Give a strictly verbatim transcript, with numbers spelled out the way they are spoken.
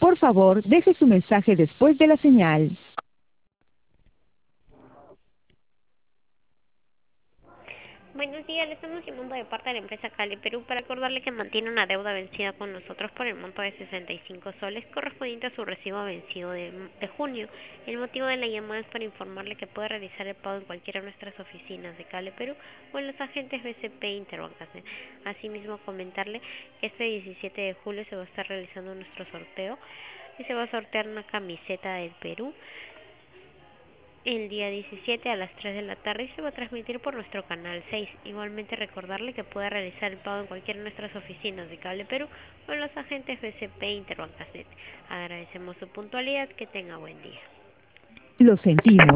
Por favor, deje su mensaje después de la señal. Buenos días, le estamos llamando de parte de la empresa Cali Perú para recordarle que mantiene una deuda vencida con nosotros por el monto de sesenta y cinco soles correspondiente a su recibo vencido de, de junio. El motivo de la llamada es para informarle que puede realizar el pago en cualquiera de nuestras oficinas de Cali Perú o en los agentes B C P Interbancas. Asimismo, comentarle que este diecisiete de julio se va a estar realizando nuestro sorteo y se va a sortear una camiseta del Perú el día diecisiete a las tres de la tarde y se va a transmitir por nuestro canal seis. Igualmente recordarle que puede realizar el pago en cualquiera de nuestras oficinas de Cable Perú o en los agentes B C P Interbancaset. Agradecemos su puntualidad, que tenga buen día. Lo sentimos.